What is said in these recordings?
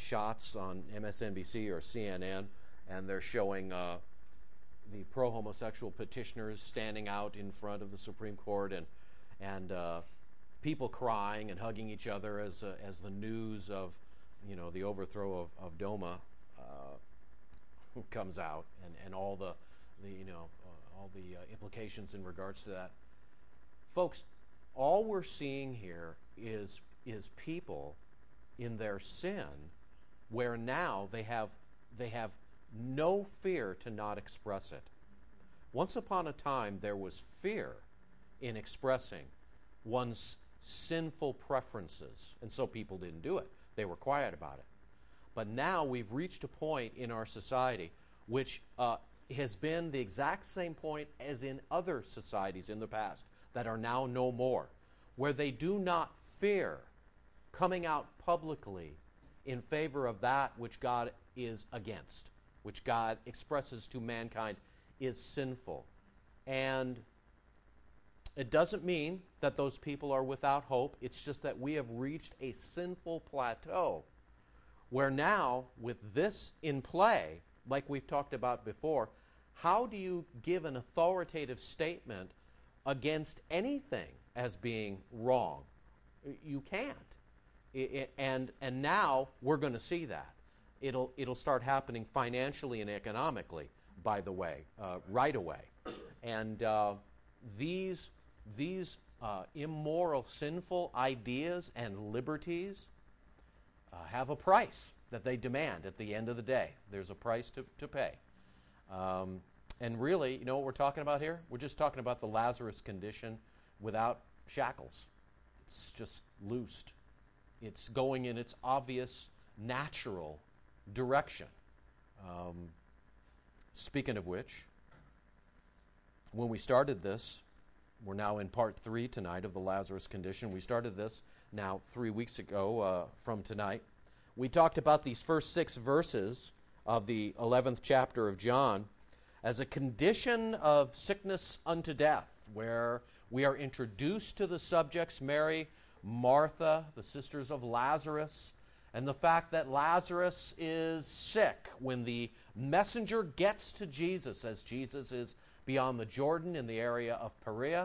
shots on MSNBC or CNN, and they're showing the pro-homosexual petitioners standing out in front of the Supreme Court, and people crying and hugging each other as the news of the overthrow of DOMA comes out, and all the implications in regards to that. Folks, all we're seeing here is people in their sin, where now they have no fear to not express it. Once upon a time, there was fear in expressing one's sinful preferences, and so people didn't do it. They were quiet about it. But now we've reached a point in our society which has been the exact same point as in other societies in the past that are now no more, where they do not fear coming out publicly in favor of that which God is against, which God expresses to mankind is sinful. And it doesn't mean that those people are without hope. It's just that we have reached a sinful plateau where now, with this in play, like we've talked about before, how do you give an authoritative statement against anything as being wrong? You can't. And now we're going to see that. It'll start happening financially and economically, by the way, right away. And these immoral, sinful ideas and liberties have a price that they demand at the end of the day. There's a price to pay. And really, you know what we're talking about here? We're just talking about the Lazarus condition without shackles. It's just loosed. It's going in its obvious, natural direction. Speaking of which, when we started this, we're now in part 3 tonight of the Lazarus condition. We started this now 3 weeks ago from tonight. We talked about these first 6 verses of the 11th chapter of John as a condition of sickness unto death, where we are introduced to the subjects, Mary, Martha, the sisters of Lazarus, and the fact that Lazarus is sick when the messenger gets to Jesus, as Jesus is beyond the Jordan in the area of Perea.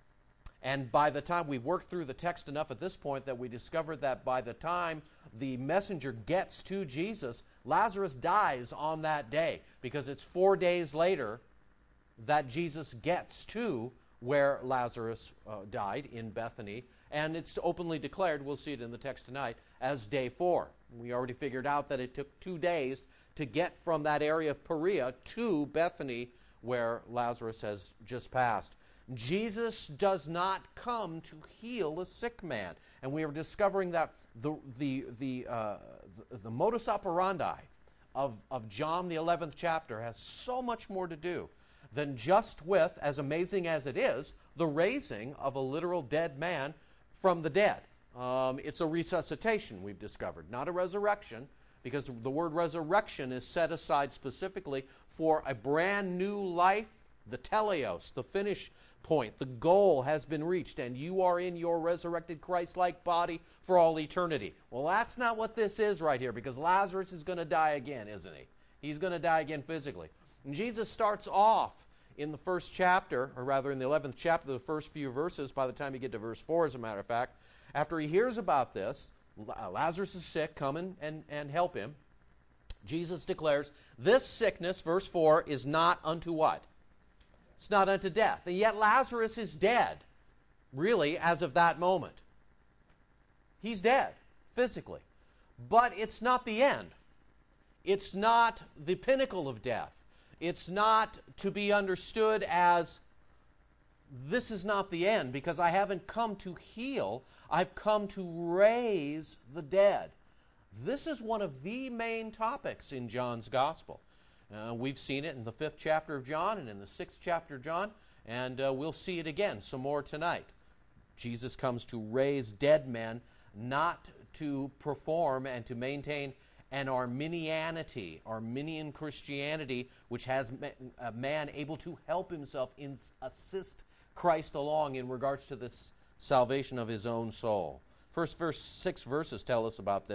And by the time we've worked through the text enough at this point that we discovered that by the time the messenger gets to Jesus, Lazarus dies on that day, because it's 4 days later that Jesus gets to where Lazarus died, in Bethany, and it's openly declared, we'll see it in the text tonight, as day 4. We already figured out that it took 2 days to get from that area of Perea to Bethany, where Lazarus has just passed. Jesus does not come to heal a sick man, and we are discovering that the modus operandi of John the 11th chapter has so much more to do than just with, as amazing as it is, the raising of a literal dead man from the dead. It's a resuscitation, we've discovered, not a resurrection, because the word resurrection is set aside specifically for a brand new life, the teleos, the finish point. The goal has been reached, and you are in your resurrected Christ-like body for all eternity. Well, that's not what this is right here, because Lazarus is going to die again, isn't he? He's going to die again physically. And Jesus starts off in the first chapter, or rather in the 11th chapter, the first few verses, by the time you get to verse 4, as a matter of fact, after he hears about this, Lazarus is sick, come and help him. Jesus declares, this sickness, verse 4, is not unto what? It's not unto death. And yet Lazarus is dead, really, as of that moment. He's dead, physically. But it's not the end. It's not the pinnacle of death. It's not to be understood as, this is not the end, because I haven't come to heal. I've come to raise the dead. This is one of the main topics in John's Gospel. We've seen it in the 5th chapter of John and in the 6th chapter of John, and we'll see it again some more tonight. Jesus comes to raise dead men, not to perform and to maintain an Arminianity, Arminian Christianity, which has a man able to help himself assist Christ along in regards to this salvation of his own soul. First 6 verses tell us about this.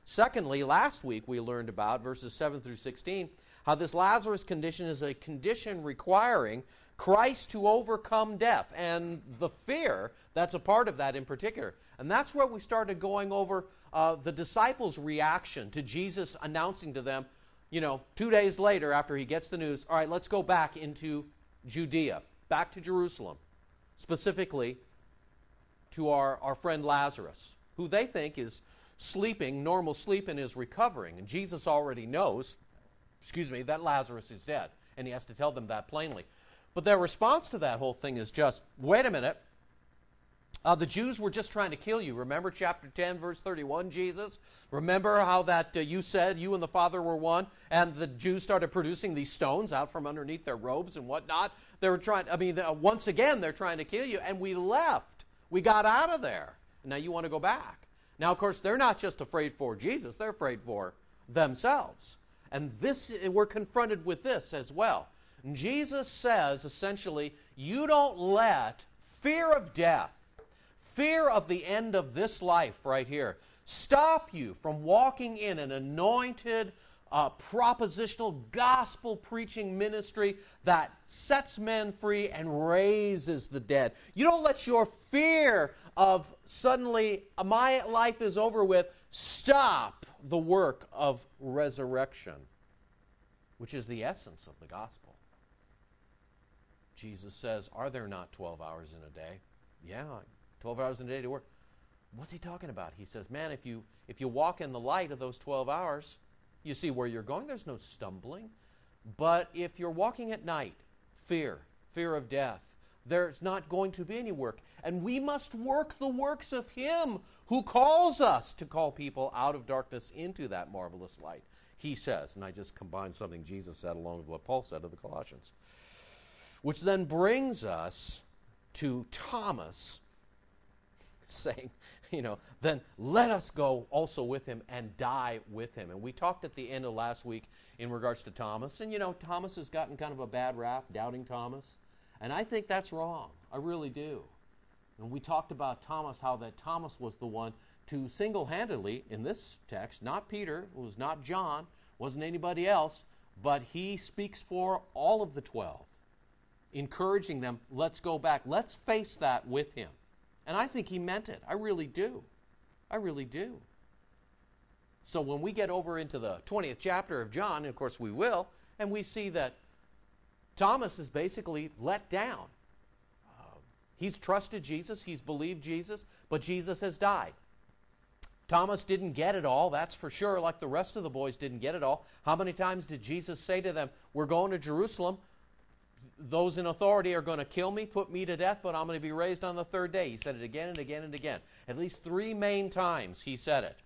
Secondly, last week we learned about verses 7 through 16, how this Lazarus condition is a condition requiring Christ to overcome death and the fear that's a part of that in particular. And that's where we started going over the disciples' reaction to Jesus announcing to them, 2 days later after he gets the news, all right, let's go back into Judea, back to Jerusalem, specifically to our friend Lazarus, who they think is sleeping, normal sleep, and is recovering. And Jesus already knows, that Lazarus is dead, and he has to tell them that plainly. But their response to that whole thing is just, wait a minute, the Jews were just trying to kill you. Remember chapter 10, verse 31, Jesus? Remember how that you said you and the Father were one, and the Jews started producing these stones out from underneath their robes and whatnot. They were trying, once again, they're trying to kill you, and we left. We got out of there. And now you want to go back. Now, of course, they're not just afraid for Jesus, they're afraid for themselves. And we're confronted with this as well. And Jesus says, essentially, you don't let fear of death, fear of the end of this life right here, stop you from walking in an anointed, propositional, gospel-preaching ministry that sets men free and raises the dead. You don't let your fear of suddenly my life is over with stop the work of resurrection, which is the essence of the gospel. Jesus says, are there not 12 hours in a day? Yeah, 12 hours in a day to work. What's he talking about? He says, man, if you walk in the light of those 12 hours, you see where you're going. There's no stumbling. But if you're walking at night, fear of death, there's not going to be any work. And we must work the works of him who calls us to call people out of darkness into that marvelous light, he says. And I just combined something Jesus said along with what Paul said to the Colossians. Which then brings us to Thomas saying, then let us go also with him and die with him. And we talked at the end of last week in regards to Thomas. And, Thomas has gotten kind of a bad rap, doubting Thomas. And I think that's wrong. I really do. And we talked about Thomas, how that Thomas was the one to single-handedly, in this text, not Peter, it was not John, wasn't anybody else, but he speaks for all of the 12, encouraging them, let's go back, let's face that with him. And I think he meant it. I really do. I really do. So when we get over into the 20th chapter of John, and of course we will, and we see that Thomas is basically let down. He's trusted Jesus, he's believed Jesus, but Jesus has died. Thomas didn't get it all, that's for sure, like the rest of the boys didn't get it all. How many times did Jesus say to them, we're going to Jerusalem, those in authority are going to kill me, put me to death, but I'm going to be raised on the third day. He said it again and again and again. At least 3 main times he said it.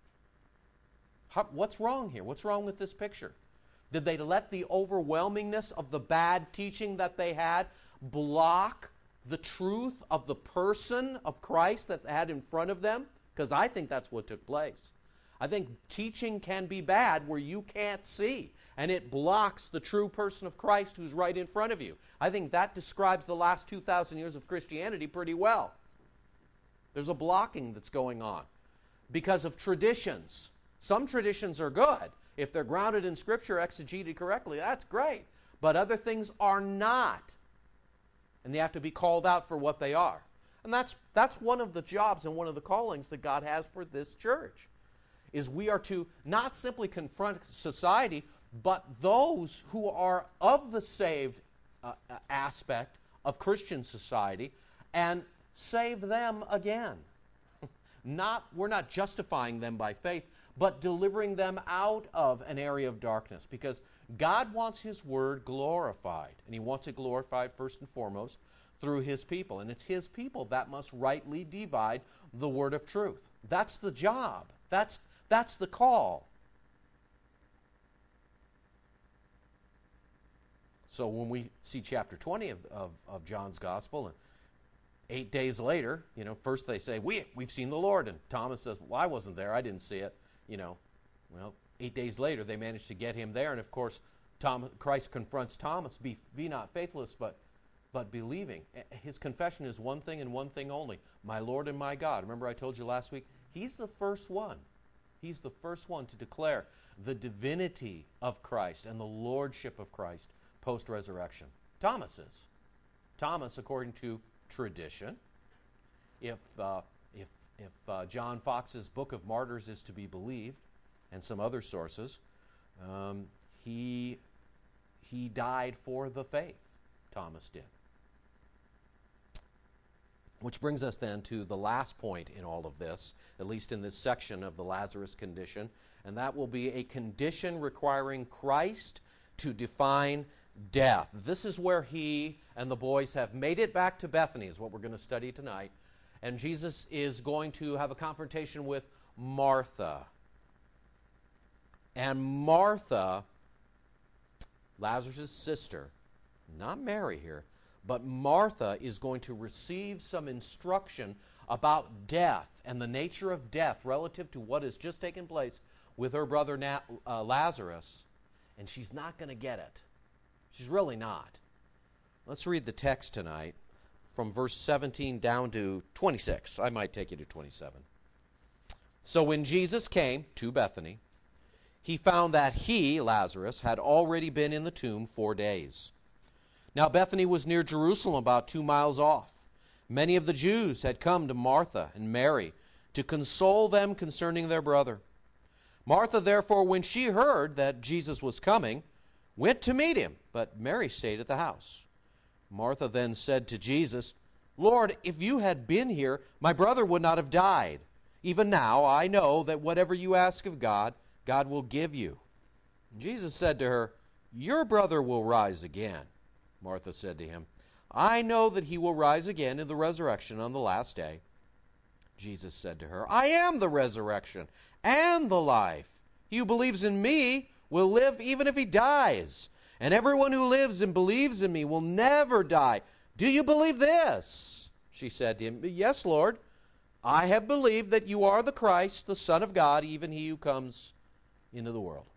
What's wrong here? What's wrong with this picture? Did they let the overwhelmingness of the bad teaching that they had block the truth of the person of Christ that they had in front of them? Because I think that's what took place. I think teaching can be bad where you can't see, and it blocks the true person of Christ who's right in front of you. I think that describes the last 2,000 years of Christianity pretty well. There's a blocking that's going on because of traditions. Some traditions are good. If they're grounded in Scripture, exegeted correctly, that's great. But other things are not. And they have to be called out for what they are. And that's one of the jobs and one of the callings that God has for this church, is we are to not simply confront society, but those who are of the saved aspect of Christian society and save them again. We're not justifying them by faith, but delivering them out of an area of darkness, because God wants his word glorified, and he wants it glorified first and foremost through his people, and it's his people that must rightly divide the word of truth. That's the job. That's the call. So when we see chapter 20 of John's Gospel, and 8 days later, first they say, we've seen the Lord, and Thomas says, well, I wasn't there, I didn't see it. Well, 8 days later, they managed to get him there, and of course, Christ confronts Thomas, be not faithless, but believing. His confession is one thing and one thing only, my Lord and my God. Remember I told you last week, he's the first one. He's the first one to declare the divinity of Christ and the lordship of Christ post-resurrection. Thomas is. Thomas, according to tradition, if John Fox's Book of Martyrs is to be believed, and some other sources, he died for the faith. Thomas did. Which brings us then to the last point in all of this, at least in this section of the Lazarus condition, and that will be a condition requiring Christ to define death. This is where he and the boys have made it back to Bethany, is what we're going to study tonight. And Jesus is going to have a confrontation with Martha. And Martha, Lazarus' sister, not Mary here, but Martha is going to receive some instruction about death and the nature of death relative to what has just taken place with her brother Lazarus, and she's not going to get it. She's really not. Let's read the text tonight from verse 17 down to 26. I might take you to 27. So when Jesus came to Bethany, he found that he, Lazarus, had already been in the tomb 4 days. Now Bethany was near Jerusalem, about 2 miles off. Many of the Jews had come to Martha and Mary to console them concerning their brother. Martha, therefore, when she heard that Jesus was coming, went to meet him, but Mary stayed at the house. Martha then said to Jesus, Lord, if you had been here, my brother would not have died. Even now I know that whatever you ask of God, God will give you. Jesus said to her, Your brother will rise again. Martha said to him, I know that he will rise again in the resurrection on the last day. Jesus said to her, I am the resurrection and the life. He who believes in me will live even if he dies. And everyone who lives and believes in me will never die. Do you believe this? She said to him, Yes, Lord. I have believed that you are the Christ, the Son of God, even he who comes into the world.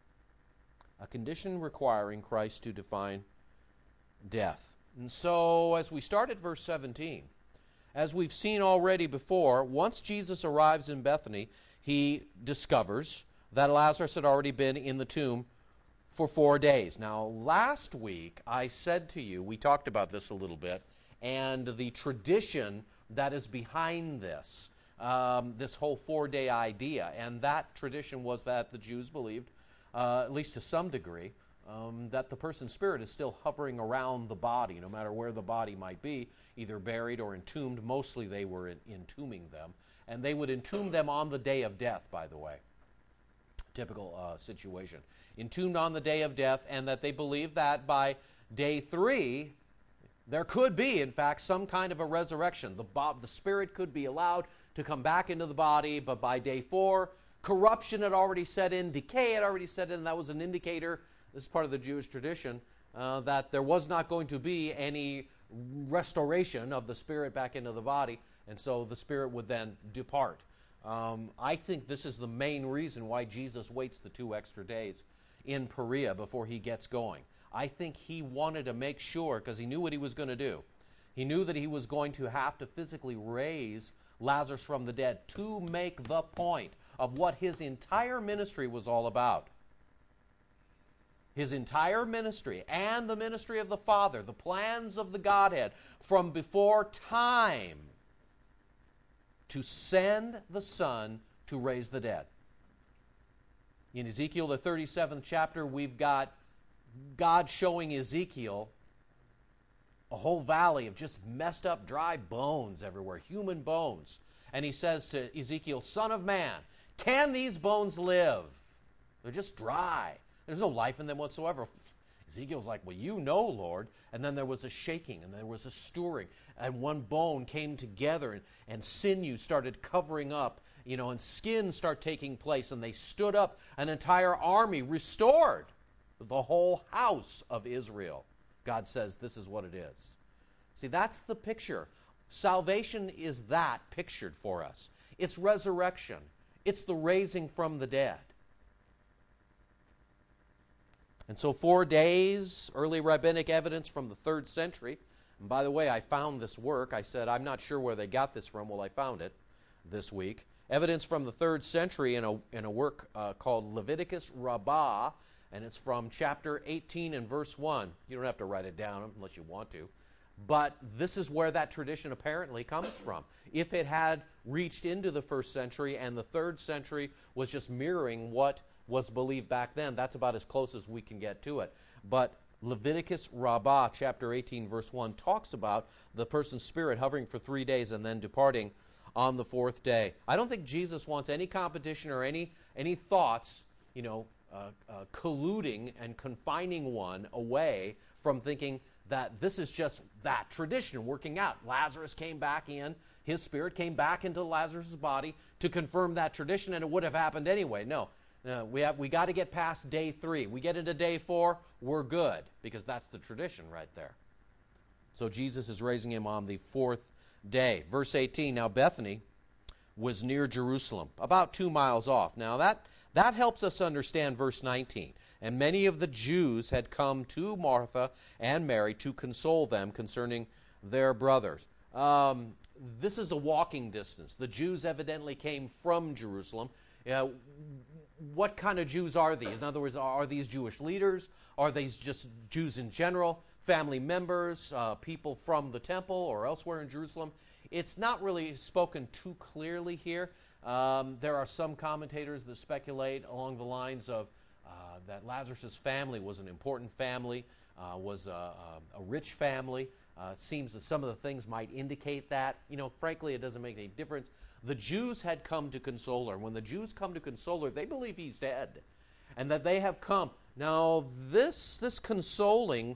A condition requiring Christ to define death. And so, as we start at verse 17, as we've seen already before, once Jesus arrives in Bethany, he discovers that Lazarus had already been in the tomb for 4 days. Now, last week I said to you, we talked about this a little bit, and the tradition that is behind this, this whole 4-day idea. And that tradition was that the Jews believed, at least to some degree, that the person's spirit is still hovering around the body, no matter where the body might be, either buried or entombed. Mostly they were entombing them. And they would entomb them on the day of death, by the way. Typical situation. Entombed on the day of death, and that they believed that by day 3, there could be, in fact, some kind of a resurrection. The spirit could be allowed to come back into the body, but by day 4, corruption had already set in, decay had already set in, and that was an indicator, this is part of the Jewish tradition, that there was not going to be any restoration of the spirit back into the body, and so the spirit would then depart. I think this is the main reason why Jesus waits the 2 extra days in Perea before he gets going. I think he wanted to make sure, because he knew what he was going to do. He knew that he was going to have to physically raise Lazarus from the dead to make the point of what his entire ministry was all about. His entire ministry and the ministry of the Father, the plans of the Godhead from before time, to send the Son to raise the dead. In Ezekiel, the 37th chapter, we've got God showing Ezekiel a whole valley of just messed up dry bones everywhere, human bones. And he says to Ezekiel, Son of man, can these bones live? They're just dry. There's no life in them whatsoever. Ezekiel's like, well, you know, Lord. And then there was a shaking, and there was a stirring, and one bone came together, and sinew started covering up, and skin started taking place, and they stood up, an entire army restored the whole house of Israel. God says this is what it is. See, that's the picture. Salvation is that pictured for us. It's resurrection. It's the raising from the dead. And so 4 days, early rabbinic evidence from the 3rd century. And by the way, I found this work. I said, I'm not sure where they got this from. Well, I found it this week. Evidence from the 3rd century in a work called Leviticus Rabbah, and it's from chapter 18 and verse 1. You don't have to write it down unless you want to. But this is where that tradition apparently comes from. If it had reached into the 1st century and the 3rd century was just mirroring what was believed back then, that's about as close as we can get to it. But Leviticus Rabbah, chapter 18, verse 1, talks about the person's spirit hovering for 3 days and then departing on the 4th day. I don't think Jesus wants any competition or any thoughts, colluding and confining one away from thinking that this is just that tradition working out. Lazarus came back in, his spirit came back into Lazarus' body to confirm that tradition, and it would have happened anyway. No, we got to get past day 3. We get into day 4, we're good, because that's the tradition right there. So Jesus is raising him on the 4th day. Verse 18, now Bethany was near Jerusalem, about 2 miles off. Now that helps us understand verse 19. And many of the Jews had come to Martha and Mary to console them concerning their brothers. This is a walking distance. The Jews evidently came from Jerusalem. What kind of Jews are these? In other words, are these Jewish leaders? Are these just Jews in general? Family members? People from the temple or elsewhere in Jerusalem? It's not really spoken too clearly here. There are some commentators that speculate along the lines of that Lazarus' family was an important family, was a rich family. It seems that some of the things might indicate that. Frankly, it doesn't make any difference. The Jews had come to console her. When the Jews come to console her, they believe he's dead, and that they have come. Now, this consoling,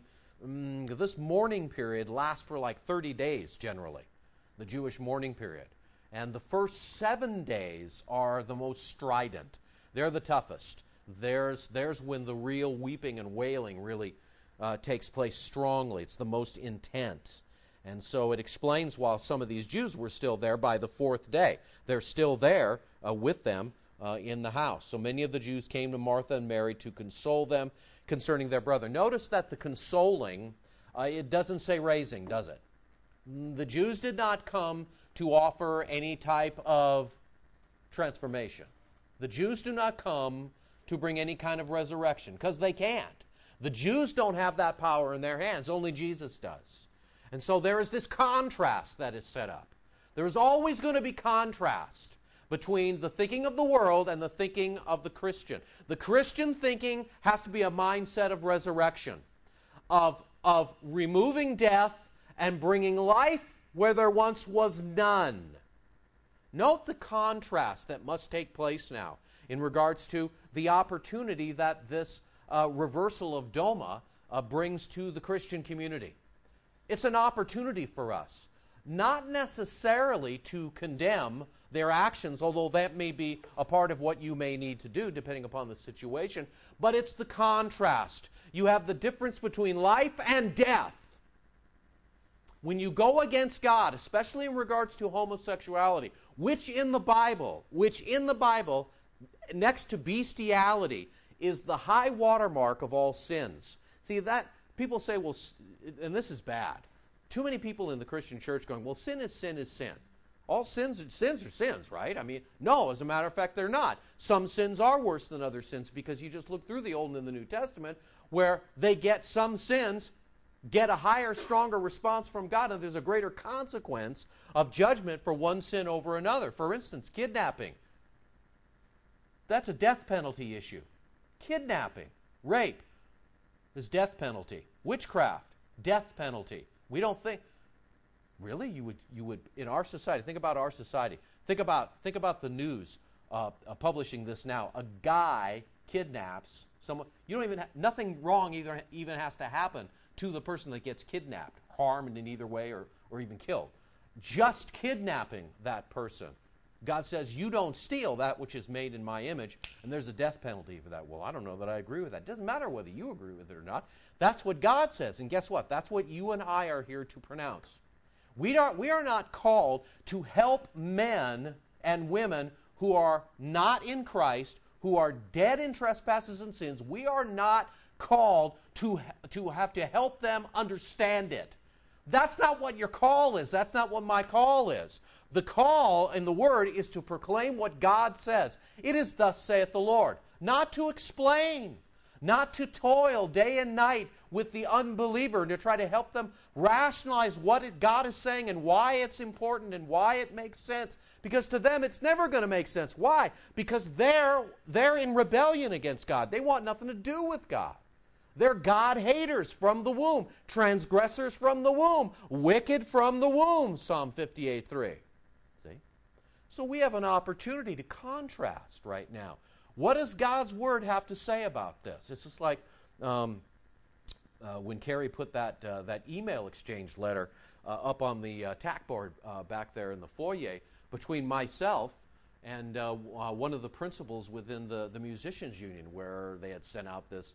this mourning period lasts for like 30 days generally, the Jewish mourning period. And the first 7 days are the most strident. They're the toughest. There's when the real weeping and wailing really takes place strongly. It's the most intense. And so it explains why some of these Jews were still there by the 4th day. They're still there with them in the house. So many of the Jews came to Martha and Mary to console them concerning their brother. Notice that the consoling, it doesn't say raising, does it? The Jews did not come to offer any type of transformation. The Jews do not come to bring any kind of resurrection, because they can't. The Jews don't have that power in their hands. Only Jesus does. And so there is this contrast that is set up. There is always going to be contrast between the thinking of the world and the thinking of the Christian. The Christian thinking has to be a mindset of resurrection, of removing death and bringing life where there once was none. Note the contrast that must take place now in regards to the opportunity that this reversal of Doma brings to the Christian community. It's an opportunity for us, not necessarily to condemn their actions, although that may be a part of what you may need to do depending upon the situation, but it's the contrast. You have the difference between life and death. When you go against God, especially in regards to homosexuality, which in the Bible, next to bestiality, is the high watermark of all sins. See, that people say, well, and this is bad. Too many people in the Christian church going, well, sin is sin is sin. All sins are sins, right? I mean, no, as a matter of fact, they're not. Some sins are worse than other sins, because you just look through the Old and the New Testament where some sins get a higher, stronger response from God, and there's a greater consequence of judgment for one sin over another. For instance, kidnapping. That's a death penalty issue. Kidnapping, rape is death penalty. Witchcraft, death penalty. We don't think, really, you would in our society. Think about our society. Think about the news publishing this now. A guy kidnaps someone. You don't even nothing wrong even has to happen to the person that gets kidnapped, harmed in either way or even killed. Just kidnapping that person. God says, you don't steal that which is made in my image, and there's a death penalty for that. Well, I don't know that I agree with that. It doesn't matter whether you agree with it or not. That's what God says, and guess what? That's what you and I are here to pronounce. We are not called to help men and women who are not in Christ, who are dead in trespasses and sins. We are not called to have to help them understand it. That's not what your call is. That's not what my call is. The call in the Word is to proclaim what God says. It is thus saith the Lord. Not to explain, not to toil day and night with the unbeliever and to try to help them rationalize what God is saying and why it's important and why it makes sense. Because to them it's never going to make sense. Why? Because they're in rebellion against God. They want nothing to do with God. They're God haters from the womb, transgressors from the womb, wicked from the womb, Psalm 58:3. See? So we have an opportunity to contrast right now. What does God's Word have to say about this? It's just like when Carrie put that email exchange letter up on the tack board back there in the foyer between myself and one of the principals within the musicians union, where they had sent out this,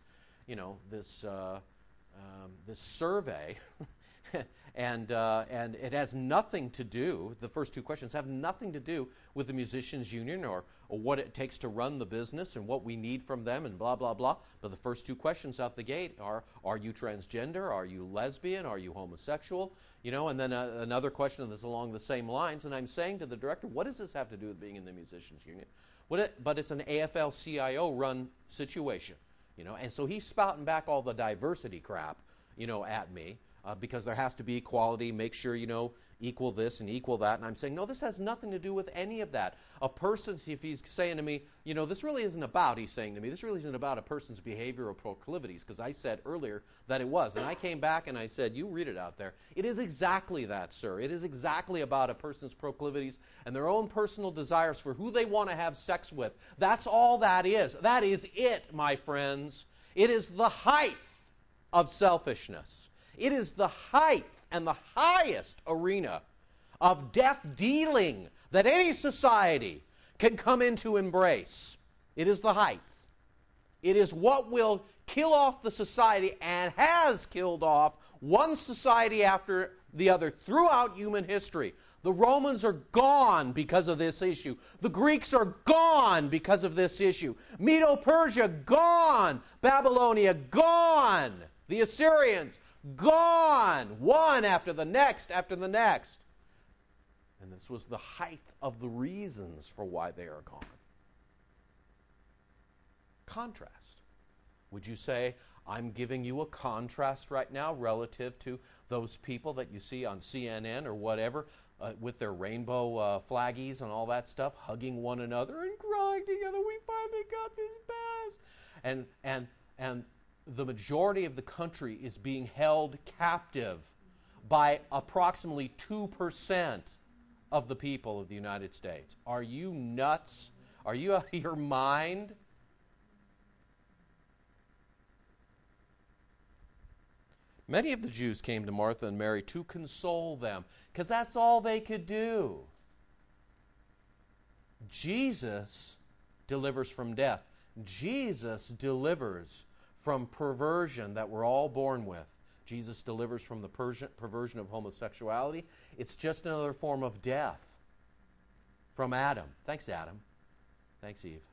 this survey, and it has nothing to do. The first two questions have nothing to do with the musicians union or what it takes to run the business and what we need from them and blah blah blah. But the first two questions out the gate are you transgender? Are you lesbian? Are you homosexual? And then another question that's along the same lines. And I'm saying to the director, what does this have to do with being in the musicians union? But it's an AFL-CIO run situation. And so he's spouting back all the diversity crap, at me, because there has to be equality, make sure, equal this and equal that. And I'm saying, no, this has nothing to do with any of that. A person, if he's saying to me, this really isn't about, he's saying to me, this really isn't about a person's behavioral proclivities, because I said earlier that it was. And I came back and I said, you read it out there. It is exactly that, sir. It is exactly about a person's proclivities and their own personal desires for who they want to have sex with. That's all that is. That is it, my friends. It is the height of selfishness. It is the height and the highest arena of death dealing that any society can come into embrace. It is the height. It is what will kill off the society and has killed off one society after the other throughout human history. The Romans are gone because of this issue. The Greeks are gone because of this issue. Medo-Persia, gone. Babylonia, gone. The Assyrians, gone. One after the next after the next. And this was the height of the reasons for why they are gone. Contrast. Would you say, I'm giving you a contrast right now relative to those people that you see on CNN or whatever with their rainbow flaggies and all that stuff, hugging one another and crying together, we finally got this passed. And the majority of the country is being held captive by approximately 2% of the people of the United States. Are you nuts? Are you out of your mind? Many of the Jews came to Martha and Mary to console them, because that's all they could do. Jesus delivers from death. Jesus delivers from perversion that we're all born with. Jesus delivers from the perversion of homosexuality. It's just another form of death from Adam. Thanks, Adam. Thanks, Eve.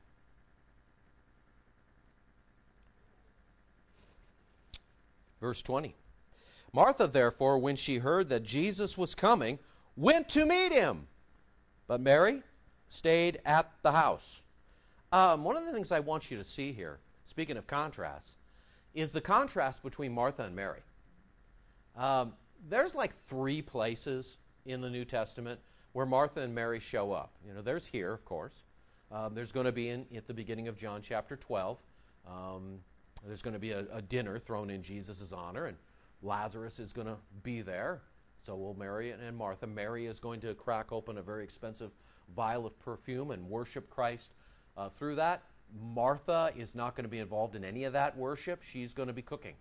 Verse 20. Martha, therefore, when she heard that Jesus was coming, went to meet him. But Mary stayed at the house. One of the things I want you to see here, speaking of contrast, is the contrast between Martha and Mary. There's like 3 places in the New Testament where Martha and Mary show up. There's here, of course. There's going to be at the beginning of John chapter 12. There's going to be a dinner thrown in Jesus' honor, and Lazarus is going to be there. So will Mary and Martha. Mary is going to crack open a very expensive vial of perfume and worship Christ through that. Martha is not going to be involved in any of that worship. She's going to be cooking.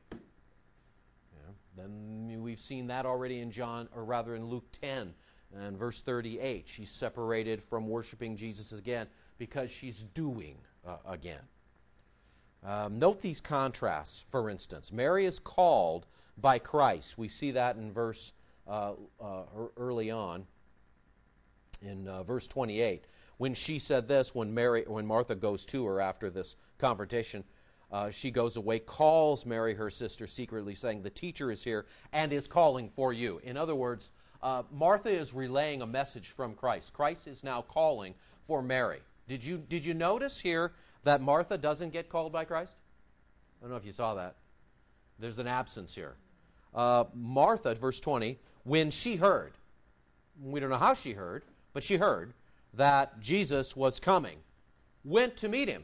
Then we've seen that already in Luke 10 and verse 38. She's separated from worshiping Jesus again because she's doing again. Note these contrasts, for instance. Mary is called by Christ. We see that in verse early on in verse 28. When she said this, when Martha goes to her after this confrontation, she goes away, calls Mary, her sister, secretly, saying, the teacher is here and is calling for you. In other words, Martha is relaying a message from Christ. Christ is now calling for Mary. Did you notice here that Martha doesn't get called by Christ? I don't know if you saw that. There's an absence here. Martha, verse 20, when she heard, we don't know how she heard, but she heard that Jesus was coming, went to meet him.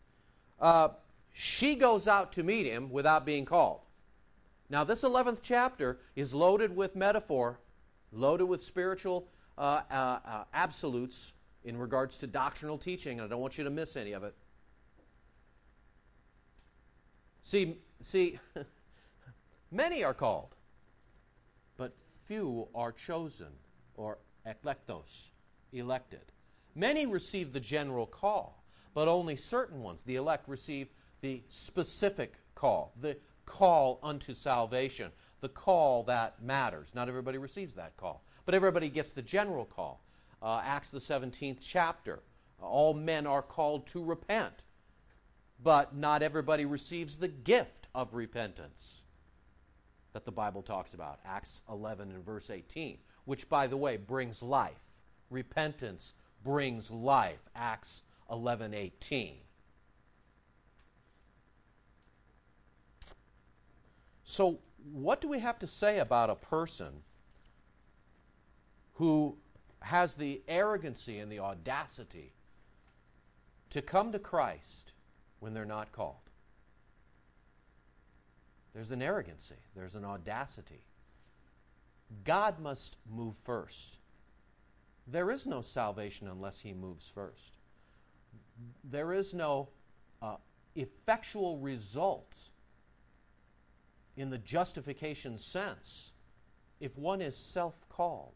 She goes out to meet him without being called. Now, this 11th chapter is loaded with metaphor, loaded with spiritual absolutes in regards to doctrinal teaching, and I don't want you to miss any of it. See, many are called, but few are chosen, or eklektos, elected. Many receive the general call, but only certain ones, the elect, receive the specific call, the call unto salvation, the call that matters. Not everybody receives that call, but everybody gets the general call. Acts the 17th chapter. All men are called to repent, but not everybody receives the gift of repentance that the Bible talks about. Acts 11 and verse 18, which, by the way, brings life. Repentance brings life. Acts 11:18. So what do we have to say about a person who has the arrogancy and the audacity to come to Christ when they're not called? There's an arrogancy. There's an audacity. God must move first. There is no salvation unless He moves first. There is no effectual result in the justification sense if one is self-called.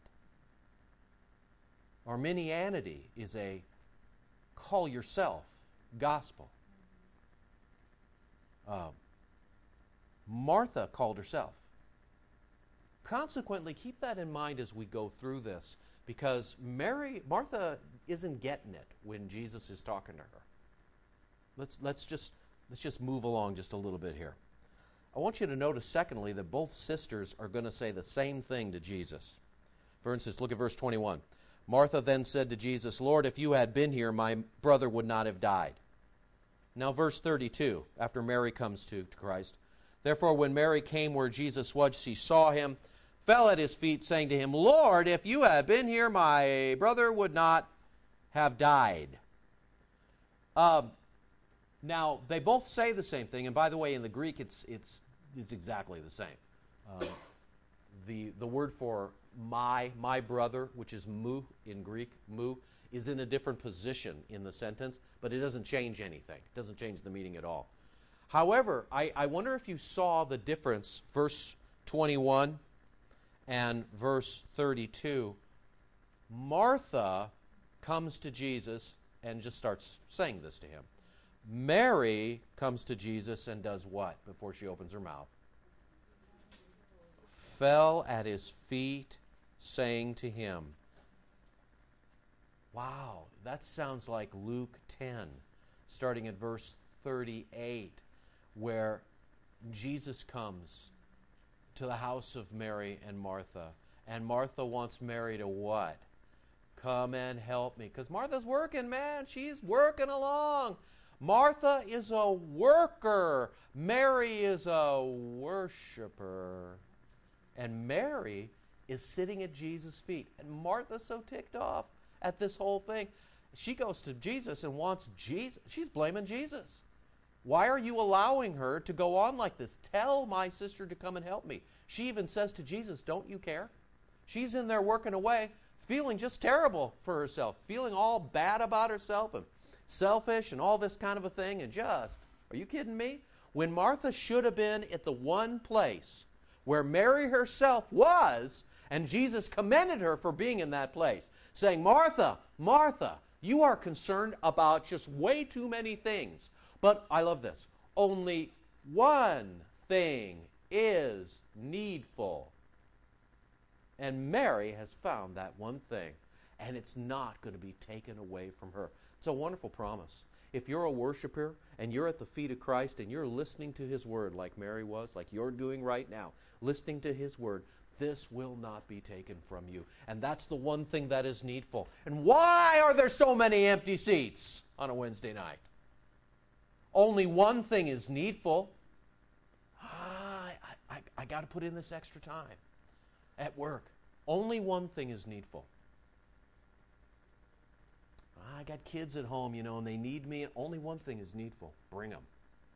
Arminianity is a call yourself gospel. Martha called herself. Consequently, keep that in mind as we go through this, because Martha isn't getting it when Jesus is talking to her. Let's just move along just a little bit here. I want you to notice, secondly, that both sisters are going to say the same thing to Jesus. For instance, look at verse 21. Martha then said to Jesus, Lord, if you had been here, my brother would not have died. Now, verse 32, after Mary comes to Christ. Therefore, when Mary came where Jesus was, she saw him, fell at his feet, saying to him, Lord, if you had been here, my brother would not have died. Now, they both say the same thing, and by the way, in the Greek, it's exactly the same. The word for my brother, which is mu in Greek, mu, is in a different position in the sentence, but it doesn't change anything. It doesn't change the meaning at all. However, I wonder if you saw the difference, verse 21 and verse 32. Martha comes to Jesus and just starts saying this to him. Mary comes to Jesus and does what before she opens her mouth? Fell at his feet, saying to him. Wow, that sounds like Luke 10, starting at verse 38, where Jesus comes to the house of Mary and Martha. And Martha wants Mary to what? Come and help me. Because Martha's working, man. She's working along. Martha is a worker. Mary is a worshiper. And Mary is sitting at Jesus' feet. And Martha's so ticked off at this whole thing. She goes to Jesus and wants Jesus. She's blaming Jesus. Why are you allowing her to go on like this? Tell my sister to come and help me. She even says to Jesus, don't you care? She's in there working away, feeling just terrible for herself, feeling all bad about herself and selfish and all this kind of a thing. And just, are you kidding me? When Martha should have been at the one place where Mary herself was, and Jesus commended her for being in that place, saying, Martha, Martha, you are concerned about just way too many things. But I love this. Only one thing is needful. And Mary has found that one thing, and it's not going to be taken away from her. It's a wonderful promise. if you're a worshiper and you're at the feet of Christ and you're listening to His Word like Mary was, like you're doing right now, listening to His Word, this will not be taken from you. And that's the one thing that is needful. And why are there so many empty seats on a Wednesday night? Only one thing is needful. I got to put in this extra time at work. Only one thing is needful. I got kids at home, and they need me. Only one thing is needful. Bring them.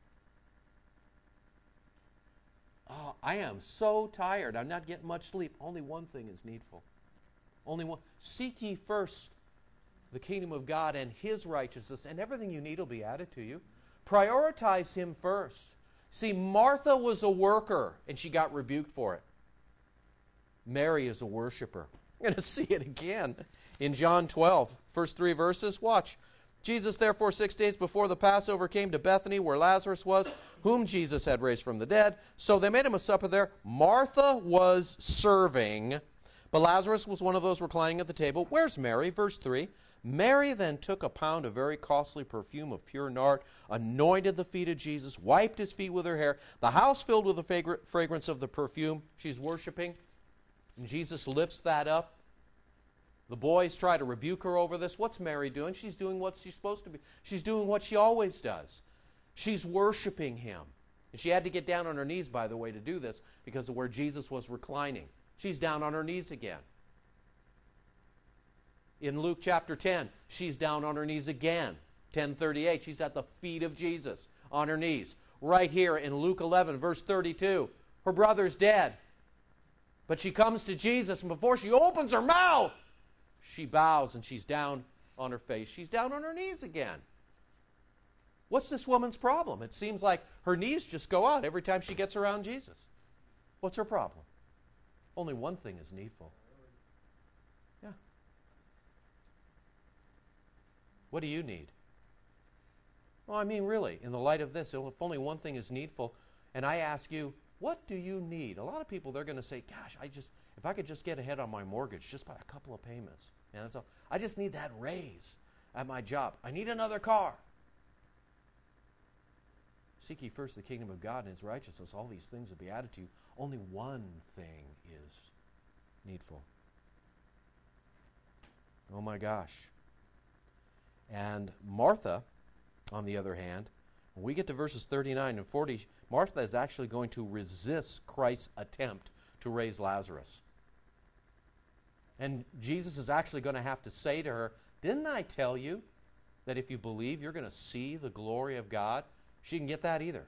Oh, I am so tired. I'm not getting much sleep. Only one thing is needful. Only one. Seek ye first the kingdom of God and His righteousness, and everything you need will be added to you. Prioritize Him first. See, Martha was a worker, and she got rebuked for it. Mary is a worshiper. You're going to see it again in John 12, first 3 verses. Watch. Jesus, therefore, 6 days before the Passover, came to Bethany, where Lazarus was, whom Jesus had raised from the dead. So they made him a supper there. Martha was serving, but Lazarus was one of those reclining at the table. Where's Mary? Verse 3. Mary then took a pound of very costly perfume of pure nard, anointed the feet of Jesus, wiped his feet with her hair. The house filled with the fragrance of the perfume. She's worshiping, and Jesus lifts that up. The boys try to rebuke her over this. What's Mary doing? She's doing what she's supposed to be. She's doing what she always does. She's worshiping Him. And she had to get down on her knees, by the way, to do this because of where Jesus was reclining. She's down on her knees again. In Luke chapter 10, she's down on her knees again. 10:38, she's at the feet of Jesus on her knees. Right here in Luke 11, verse 32, her brother's dead. But she comes to Jesus, and before she opens her mouth, she bows and she's down on her face. She's down on her knees again. What's this woman's problem? It seems like her knees just go out every time she gets around Jesus. What's her problem? Only one thing is needful. Yeah. What do you need? Well, I mean, really, in the light of this, if only one thing is needful, and I ask you, what do you need? A lot of people, they're going to say, gosh, if I could just get ahead on my mortgage just by a couple of payments. And so I just need that raise at my job. I need another car. Seek ye first the kingdom of God and His righteousness. All these things will be added to you. Only one thing is needful. Oh my gosh. And Martha, on the other hand, when we get to verses 39 and 40, Martha is actually going to resist Christ's attempt to raise Lazarus. And Jesus is actually going to have to say to her, didn't I tell you that if you believe, you're going to see the glory of God? She didn't get that either.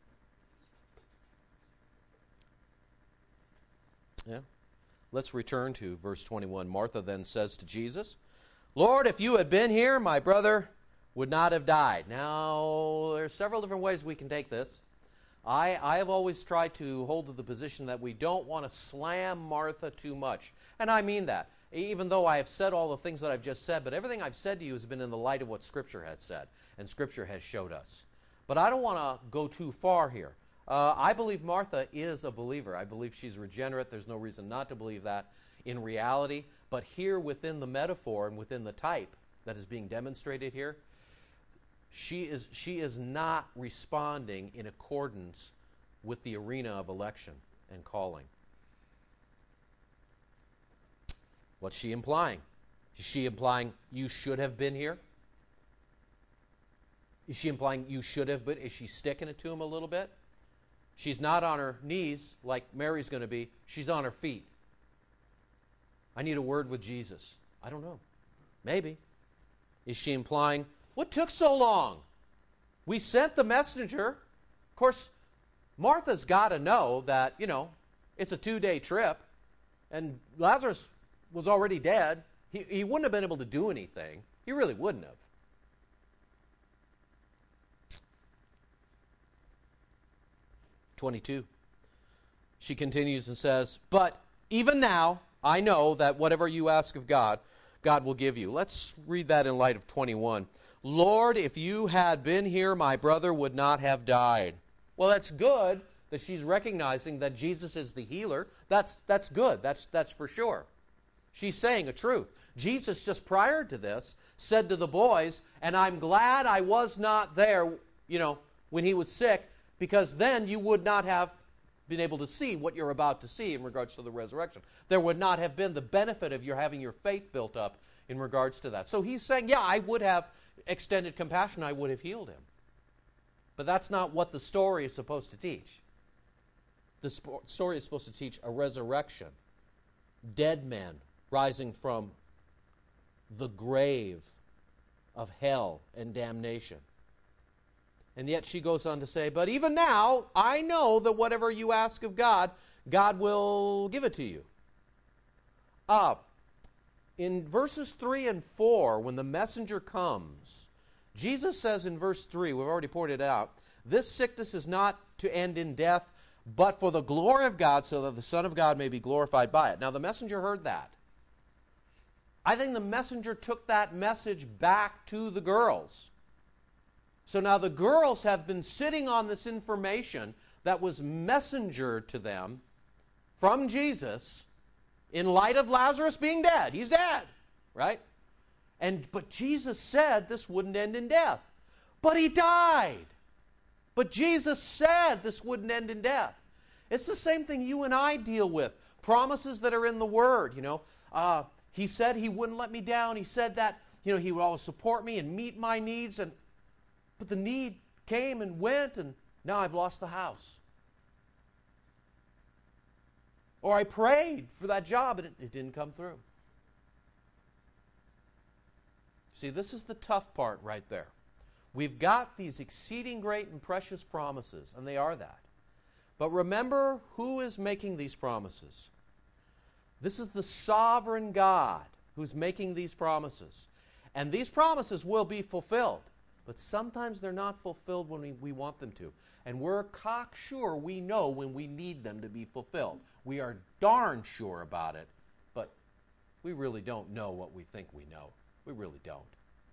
Yeah. Let's return to verse 21. Martha then says to Jesus, Lord, if you had been here, my brother would not have died. Now, there are several different ways we can take this. I have always tried to hold to the position that we don't want to slam Martha too much. And I mean that, even though I have said all the things that I've just said, but everything I've said to you has been in the light of what Scripture has said, and Scripture has showed us. But I don't want to go too far here. I believe Martha is a believer. I believe she's regenerate. There's no reason not to believe that in reality. But here within the metaphor and within the type that is being demonstrated here, she is not responding in accordance with the arena of election and calling. What's she implying? Is she implying you should have been here? Is she implying you should have been? Is she sticking it to him a little bit? She's not on her knees like Mary's going to be. She's on her feet. I need a word with Jesus. I don't know. Maybe. Is she implying, what took so long? We sent the messenger. Of course, Martha's got to know that, it's a 2-day trip, and Lazarus was already dead. He wouldn't have been able to do anything. He really wouldn't have. She continues and says, but even now, I know that whatever you ask of God, God will give you. Let's read that in light of 21. Lord, if you had been here, my brother would not have died. Well, that's good that she's recognizing that Jesus is the healer. That's good. That's for sure. She's saying a truth. Jesus, just prior to this, said to the boys, and I'm glad I was not there, when he was sick, because then you would not have been able to see what you're about to see in regards to the resurrection. There would not have been the benefit of your having your faith built up in regards to that. So he's saying, yeah, I would have extended compassion. I would have healed him. But that's not what the story is supposed to teach. The story is supposed to teach a resurrection. Dead men rising from the grave of hell and damnation. And yet she goes on to say, but even now, I know that whatever you ask of God, God will give it to you. In verses 3 and 4, when the messenger comes, Jesus says in verse 3, we've already pointed out, this sickness is not to end in death, but for the glory of God, so that the Son of God may be glorified by it. Now the messenger heard that. I think the messenger took that message back to the girls. So now the girls have been sitting on this information that was messengered to them from Jesus in light of Lazarus being dead. He's dead, right? But Jesus said this wouldn't end in death. But he died. But Jesus said this wouldn't end in death. It's the same thing you and I deal with. Promises that are in the Word, He said he wouldn't let me down. He said that, he would always support me and meet my needs. But the need came and went, and now I've lost the house. Or I prayed for that job, and it didn't come through. See, this is the tough part right there. We've got these exceeding great and precious promises, and they are that. But remember who is making these promises. This is the sovereign God who's making these promises. And these promises will be fulfilled. But sometimes they're not fulfilled when we want them to. And we're cocksure we know when we need them to be fulfilled. We are darn sure about it, but we really don't know what we think we know. We really don't.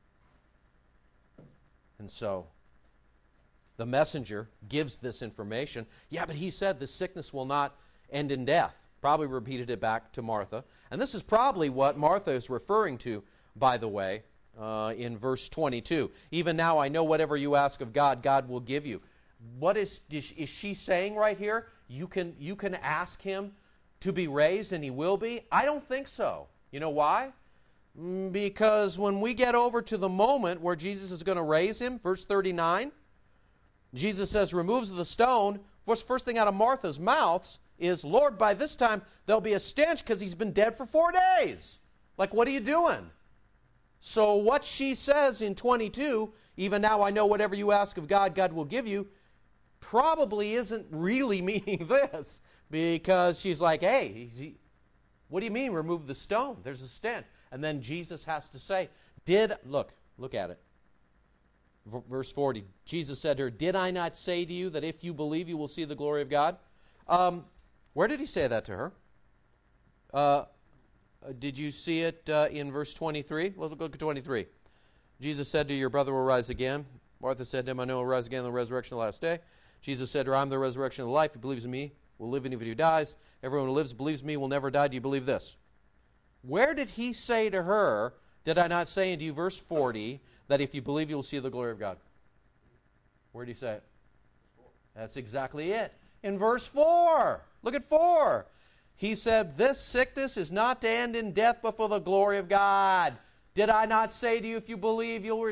And so the messenger gives this information. Yeah, but he said this sickness will not end in death. Probably repeated it back to Martha. And this is probably what Martha is referring to, by the way, in verse 22. Even now I know whatever you ask of God, God will give you. What is she saying right here? You can ask him to be raised and he will be? I don't think so. You know why? Because when we get over to the moment where Jesus is going to raise him, verse 39, Jesus says, removes the stone. First thing out of Martha's mouth is, Lord, by this time there'll be a stench because he's been dead for 4 days. Like, what are you doing? So what she says in 22, even now I know whatever you ask of God, God will give you, probably isn't really meaning this, because she's like, hey, what do you mean remove the stone? There's a stench. And then Jesus has to say, look at it. Verse 40, Jesus said to her, did I not say to you that if you believe you will see the glory of God? Where did he say that to her? Did you see it in verse 23? Let's look at 23. Jesus said to her, your brother will rise again. Martha said to him, I know he'll rise again in the resurrection of the last day. Jesus said to her, I'm the resurrection of life. He believes in me will live even if he dies. Everyone who lives believes in me will never die. Do you believe this? Where did he say to her, did I not say unto you, verse 40, that if you believe you will see the glory of God? Where did he say it? That's exactly it. In verse 4. Look at 4. He said, this sickness is not to end in death, but for the glory of God. Did I not say to you, if you believe, you'll...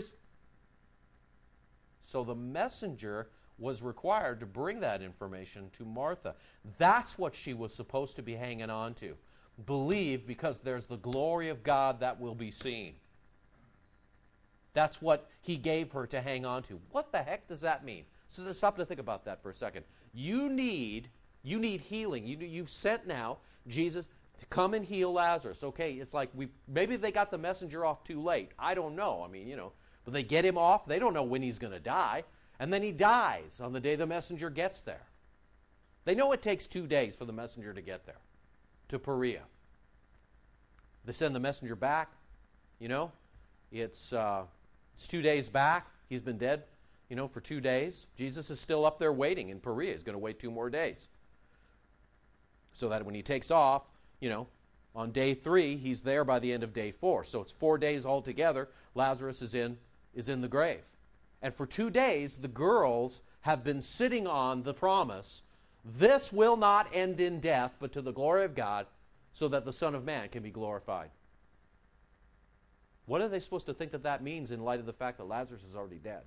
So the messenger was required to bring that information to Martha. That's what she was supposed to be hanging on to. Believe, because there's the glory of God that will be seen. That's what he gave her to hang on to. What the heck does that mean? So stop to think about that for a second. You need healing. You've sent now Jesus to come and heal Lazarus. Okay, it's like maybe they got the messenger off too late. I don't know. I mean, but they get him off. They don't know when he's going to die. And then he dies on the day the messenger gets there. They know it takes 2 days for the messenger to get there, to Perea. They send the messenger back. It's 2 days back. He's been dead, for 2 days. Jesus is still up there waiting in Perea. He's going to wait 2 more days. So that when he takes off, On day 3, he's there by the end of day 4. So it's 4 days altogether. Lazarus is in the grave. And for 2 days, the girls have been sitting on the promise, this will not end in death, but to the glory of God, so that the Son of Man can be glorified. What are they supposed to think that means in light of the fact that Lazarus is already dead?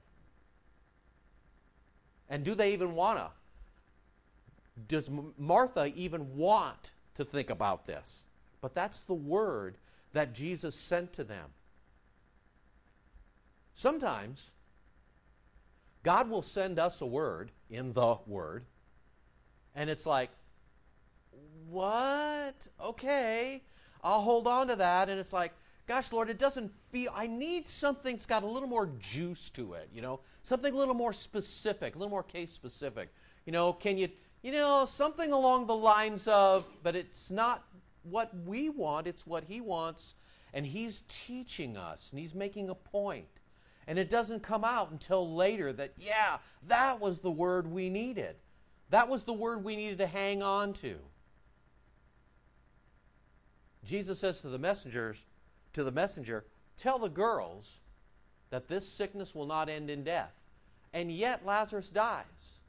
And do they even want to? Does Martha even want to think about this? But that's the word that Jesus sent to them. Sometimes God will send us a word in the Word, and it's like, what? Okay, I'll hold on to that. And it's like, gosh, Lord, it doesn't feel, I need something that's got a little more juice to it, something a little more specific, a little more case specific. Can you, something along the lines of, but it's not what we want, it's what He wants. And He's teaching us, and He's making a point. And it doesn't come out until later that, that was the word we needed. That was the word we needed to hang on to. Jesus says to the messenger, tell the girls that this sickness will not end in death. And yet Lazarus dies.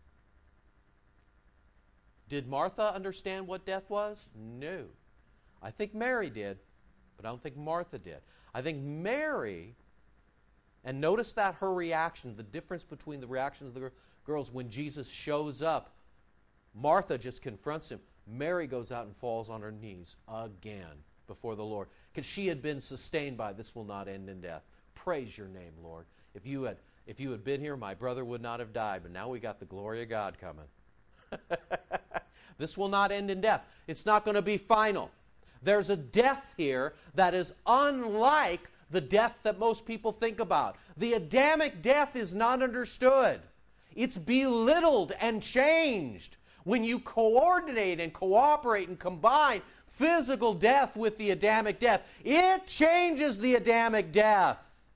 Did Martha understand what death was? No. I think Mary did, but I don't think Martha did. I think Mary, and notice that her reaction, the difference between the reactions of the girls when Jesus shows up. Martha just confronts him. Mary goes out and falls on her knees again before the Lord, because she had been sustained by this will not end in death. Praise your name, Lord. If you had been here, my brother would not have died, but now we got the glory of God coming. This will not end in death. It's not going to be final. There's a death here that is unlike the death that most people think about. The Adamic death is not understood. It's belittled and changed when you coordinate and cooperate and combine physical death with the Adamic death. It changes the Adamic death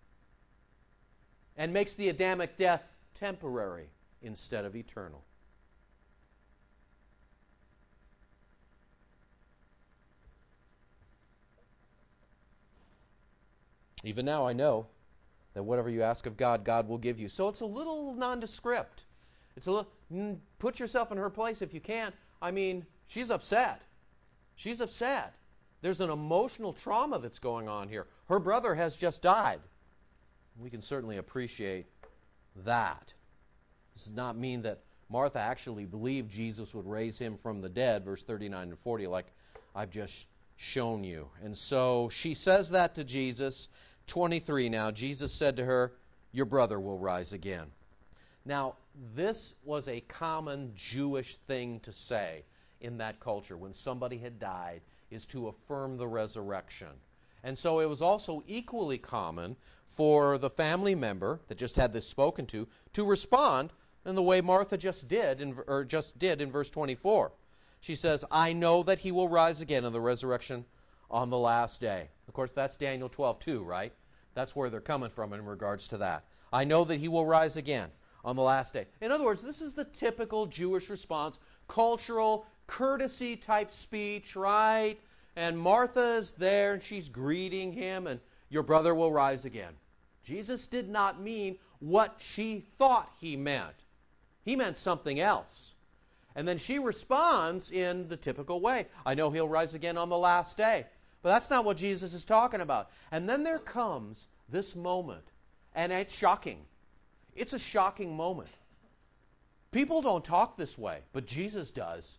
and makes the Adamic death temporary instead of eternal. Even now I know that whatever you ask of God, God will give you. So it's a little nondescript. It's a little, put yourself in her place if you can. I mean, she's upset. She's upset. There's an emotional trauma that's going on here. Her brother has just died. We can certainly appreciate that. This does not mean that Martha actually believed Jesus would raise him from the dead, verse 39 and 40, like I've just shown you. And so she says that to Jesus. 23 now, Jesus said to her, your brother will rise again. Now, this was a common Jewish thing to say in that culture when somebody had died, is to affirm the resurrection. And so it was also equally common for the family member that just had this spoken to respond in the way Martha just did in verse 24. She says, I know that he will rise again in the resurrection on the last day. Of course, that's Daniel 12:2, right? That's where they're coming from in regards to that. I know that he will rise again on the last day. In other words, this is the typical Jewish response, cultural, courtesy type speech, right? And Martha is there and she's greeting him, and your brother will rise again. Jesus did not mean what she thought he meant. He meant something else. And then she responds in the typical way. I know he'll rise again on the last day. But that's not what Jesus is talking about. And then there comes this moment, and it's shocking. It's a shocking moment. People don't talk this way, but Jesus does.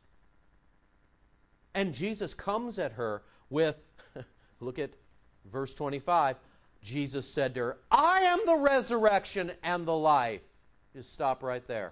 And Jesus comes at her with, look at verse 25. Jesus said to her, I am the resurrection and the life. Just stop right there.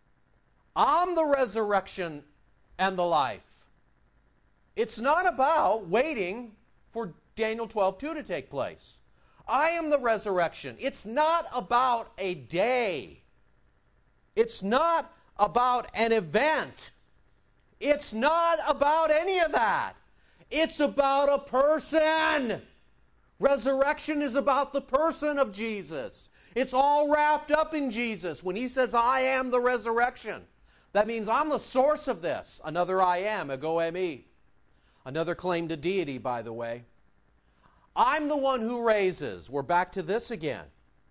I'm the resurrection and the life. It's not about waiting for Daniel 12:2 to take place. I am the resurrection. It's not about a day. It's not about an event. It's not about any of that. It's about a person. Resurrection is about the person of Jesus. It's all wrapped up in Jesus. When he says, I am the resurrection, that means I'm the source of this. Another I am, ego eimi. Another claim to deity, by the way. I'm the one who raises. We're back to this again.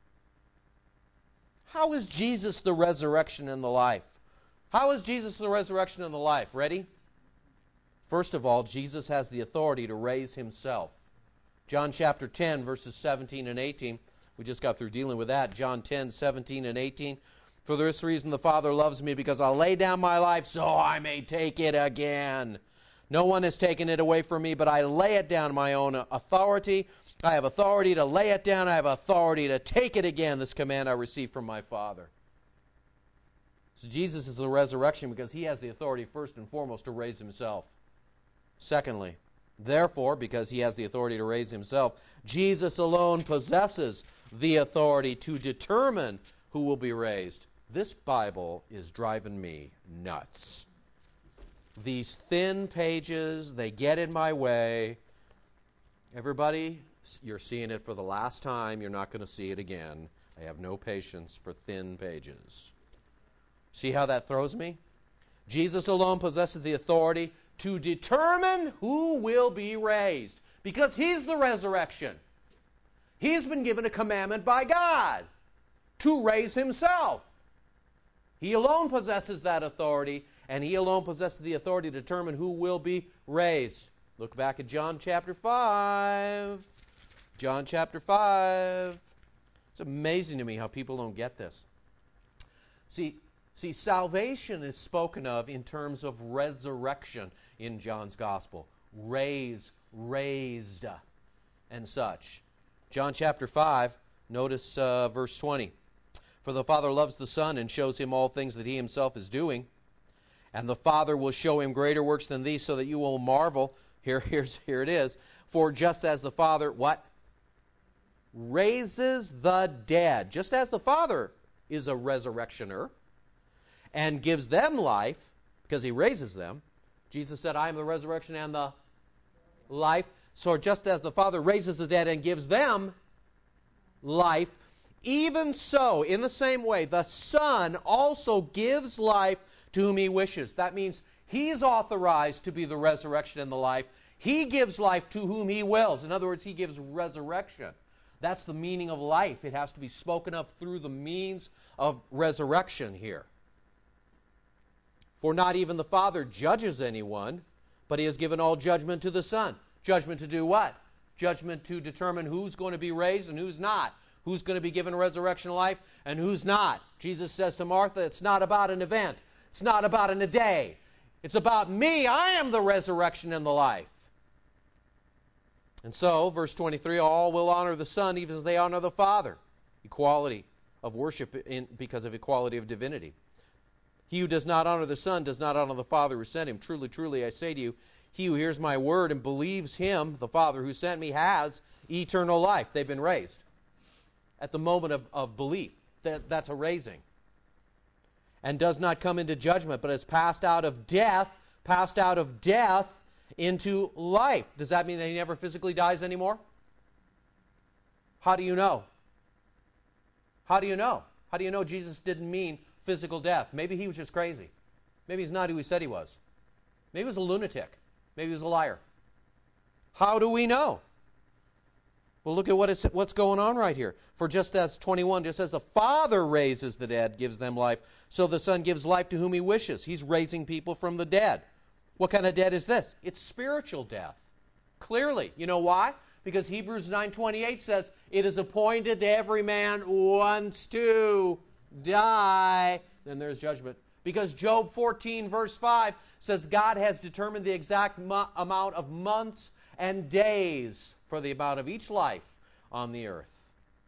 How is Jesus the resurrection and the life? How is Jesus the resurrection and the life? Ready? First of all, Jesus has the authority to raise himself. John chapter 10, verses 17 and 18. We just got through dealing with that. John 10, 17 and 18. For this reason the Father loves me, because I lay down my life so I may take it again. No one has taken it away from me, but I lay it down my own authority. I have authority to lay it down. I have authority to take it again. This command I received from my Father. So Jesus is the resurrection because he has the authority first and foremost to raise himself. Secondly, therefore, because he has the authority to raise himself, Jesus alone possesses the authority to determine who will be raised. This Bible is driving me nuts. These thin pages, they get in my way. Everybody, you're seeing it for the last time. You're not going to see it again. I have no patience for thin pages. See how that throws me? Jesus alone possesses the authority to determine who will be raised, because he's the resurrection. He's been given a commandment by God to raise himself. He alone possesses that authority, and he alone possesses the authority to determine who will be raised. Look back at John chapter 5. John chapter 5. It's amazing to me how people don't get this. See, salvation is spoken of in terms of resurrection in John's gospel. Raised, and such. John chapter 5, notice verse 20. For the Father loves the Son and shows him all things that he himself is doing. And the Father will show him greater works than these, so that you will marvel. Here it is. For just as the Father, what? Raises the dead. Just as the Father is a resurrectioner and gives them life, because he raises them. Jesus said, I am the resurrection and the life. So just as the Father raises the dead and gives them life, even so, in the same way, the Son also gives life to whom he wishes. That means he's authorized to be the resurrection and the life. He gives life to whom he wills. In other words, he gives resurrection. That's the meaning of life. It has to be spoken of through the means of resurrection here. For not even the Father judges anyone, but he has given all judgment to the Son. Judgment to do what? Judgment to determine who's going to be raised and who's not. Who's going to be given resurrection life and who's not. Jesus says to Martha, it's not about an event. It's not about a day. It's about me. I am the resurrection and the life. And so, verse 23, all will honor the Son even as they honor the Father. Equality of worship because of equality of divinity. He who does not honor the Son does not honor the Father who sent him. Truly, truly, I say to you, he who hears my word and believes him, the Father who sent me, has eternal life. They've been raised. At the moment of belief, that's a raising. And does not come into judgment, but has passed out of death into life. Does that mean that he never physically dies anymore? How do you know? How do you know? How do you know Jesus didn't mean physical death? Maybe he was just crazy. Maybe he's not who he said he was. Maybe he was a lunatic. Maybe he was a liar. How do we know? Well, look at what's going on right here. For just as 21, just as the Father raises the dead, gives them life, so the Son gives life to whom he wishes. He's raising people from the dead. What kind of death is this? It's spiritual death. Clearly. You know why? Because Hebrews 9:28 says, it is appointed to every man once to die. Then there's judgment. Because Job 14, verse 5 says God has determined the exact amount of months and days for the amount of each life on the earth.